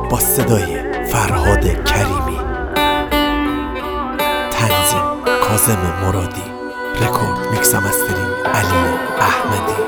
با صدای فرهاد کریمی، تنظیم کاظم مرادی، رکورد میکس و مسترینگ علی احمدی.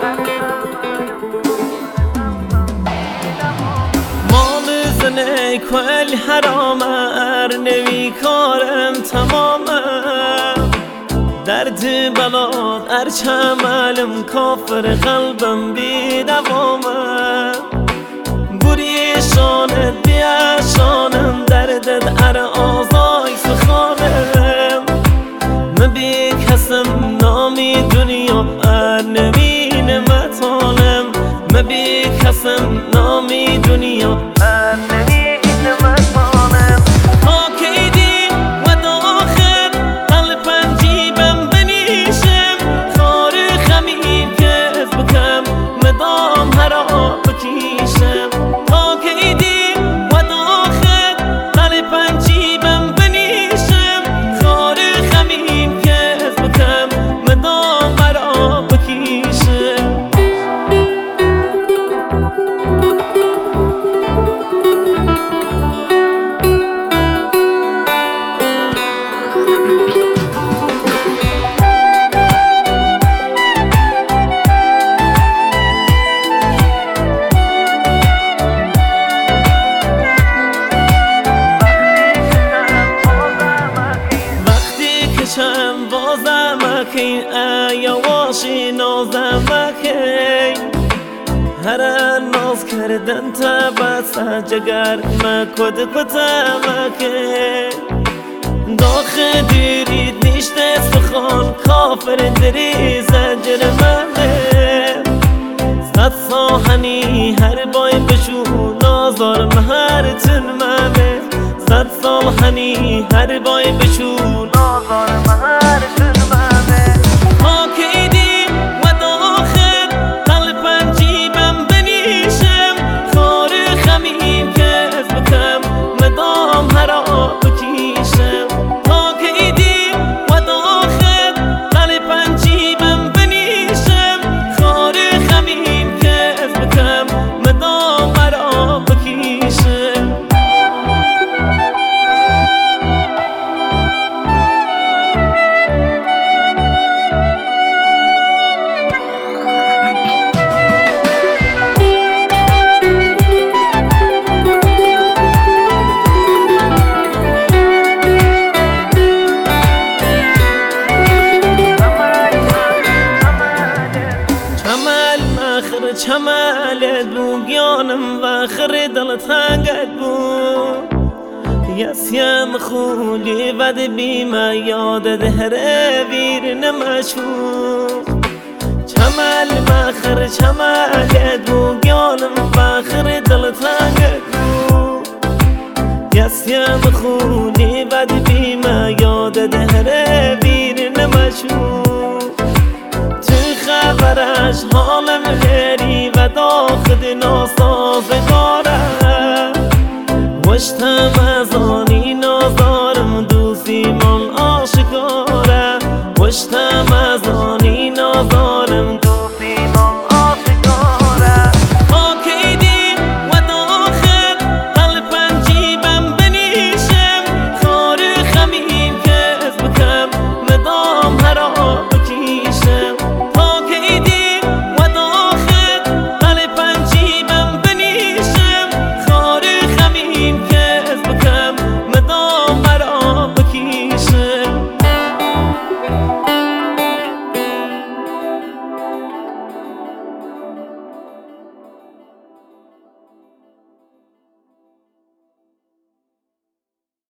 مال زنه کل حرام نوی کارم تمامه، درد بلاد ارچم علم کافر قلبم بی دوامه، بوری شانت بیا شانم دردت ار آزای سخانم، مبی کسم نامی دنیا ار نمین مطالم، مبی کسم نامی دنیا ار نمین مطالم. تا کی دی و داخل قلبم جیبم بنیشم، خار خمیم که بکم مدام هرا بکیشم. تا کی دی و داخل قلبم جیبم بنیشم، خار خمیم که بکم مدام هرا بکیشم. بازم اکین ایواشی نازم اکین، هر ناز کردن تا بسا جگر مکد کتم اکین. داخ دیرید نیشت سخان کافر دری زنجر منه، صد ساهنی هر بای بشو نازار مهر تن منه، صد ساهنی هر بای بشو نازار مهر تن منه. تا کی دی و داخل قلبم جیبم بنیشم، خار خمیم که بکم مدام هرا بکیشم. تا کی دی و داخل قلبم جیبم بنیشم، خار خمیم که بکم مدام هرا بکیشم. چمالت بو گیانم و خر دلت هنگت بو، یسیم خولی ود بیمه یادت هر ویر نمشو. چمال مخر چمالت بو گیانم و خر دلت هنگت بو، یسیم خولی ود بیمه یادت هر ویر نمشو. خبرش حالم هری و داخل ناسازگاره، وشتم